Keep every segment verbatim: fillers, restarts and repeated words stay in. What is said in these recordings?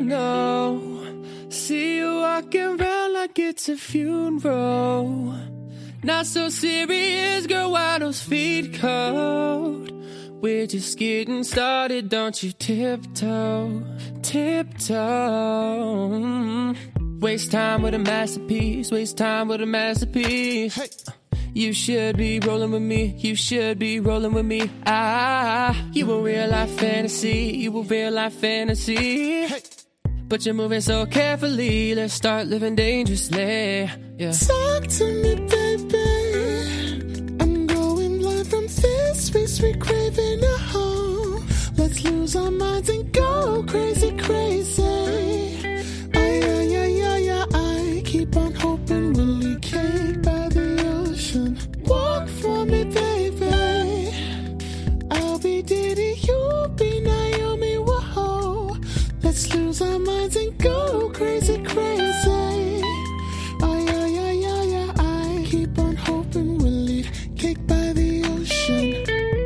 know. See you walking around like it's a funeral. Not so serious, girl, why those feet cold? We're just getting started, don't you tiptoe, tiptoe. Waste time with a masterpiece, waste time with a masterpiece. Hey. You should be rolling with me, you should be rolling with me. Ah, you a real life fantasy, you a real life fantasy. Hey. But you're moving so carefully, let's start living dangerously. Yeah. Talk to me, baby. I'm going blind from this sweet, sweet craving. Oh, let's lose our minds and go crazy, crazy. Ay, ay, ay, ay, ay, I keep on hoping we'll leak cake by the ocean. Walk for me, baby. I'll be Diddy, you'll be Naomi. Whoa, let's lose our minds and go crazy, crazy. Ay, ay, ay, ay, ay, I keep on hoping we'll eat cake by the ocean.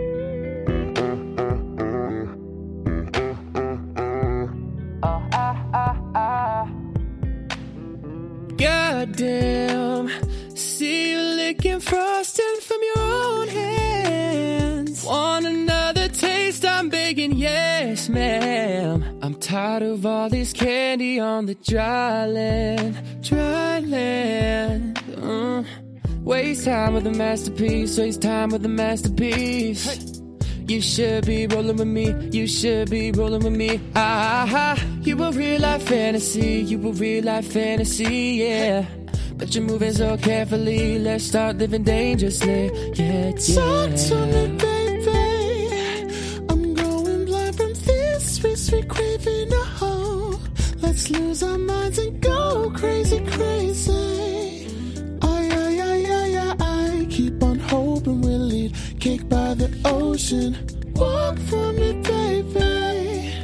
Goddamn, see you licking frosting from your own hands. Want another taste? I'm begging, yes, ma'am. I'm tired of all this candy on the dry land, dry land. Uh, waste time with a masterpiece, waste time with a masterpiece. Hey. You should be rolling with me, you should be rolling with me. Ah, you a real life fantasy, you a real life fantasy, yeah. But you're moving so carefully, let's start living dangerously, yeah, yeah. Talk to me, baby. I'm going blind from this sweet, sweet craving. Oh, let's lose our minds and go crazy, crazy. Ay, ay, ay, ay, ay, I keep on hoping we'll eat cake by the ocean. Walk for me, baby.